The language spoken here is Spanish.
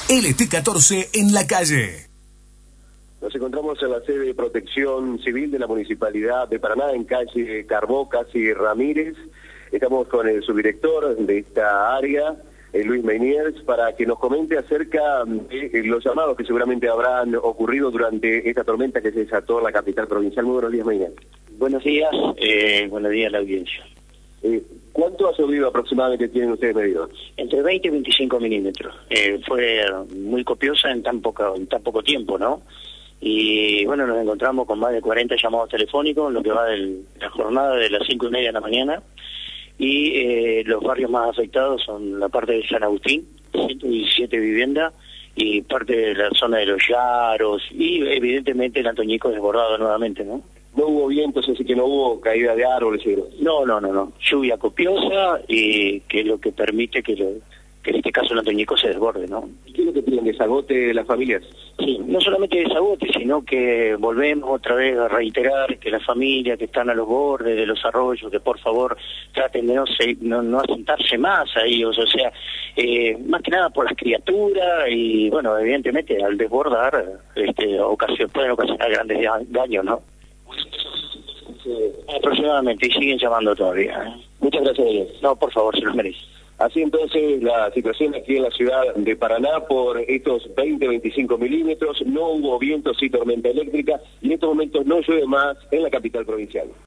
LT14 en la calle. Nos encontramos en la sede de Protección Civil de la Municipalidad de Paraná, en calle Carbó, casi Ramírez. Estamos con el subdirector de esta área, Luis Meiniers, para que nos comente acerca de los llamados que seguramente habrán ocurrido durante esta tormenta que se desató en la capital provincial. Muy buenos días, Meiniers. Buenos días a la audiencia. ¿Cuánto ha llovido aproximadamente tienen ustedes medidos? Entre 20 y 25 milímetros. Fue muy copiosa en tan poco tiempo, ¿no? Y bueno, nos encontramos con más de 40 llamados telefónicos, lo que va de la jornada de las 5:30 de la mañana. Y los barrios más afectados son la parte de San Agustín, 117 viviendas, y parte de la zona de Los Yaros, y evidentemente el Antoñico desbordado nuevamente, ¿no? No hubo vientos, así que no hubo caída de árboles. No. Lluvia copiosa, y que es lo que permite que en este caso el Antoñico se desborde, ¿no? ¿Y qué es lo que piden? ¿Desagote las familias? Sí, no solamente desagote, sino que volvemos otra vez a reiterar que las familias que están a los bordes de los arroyos, que por favor traten de no asentarse más a ellos, o sea, más que nada por las criaturas, y bueno, evidentemente al desbordar pueden ocasionar grandes daños, ¿no? Aproximadamente, y siguen llamando todavía. Muchas gracias, Daniel. No, por favor, se los merece. Así entonces la situación aquí en la ciudad de Paraná por estos 20-25 milímetros, no hubo vientos y tormenta eléctrica, y en estos momentos no llueve más en la capital provincial.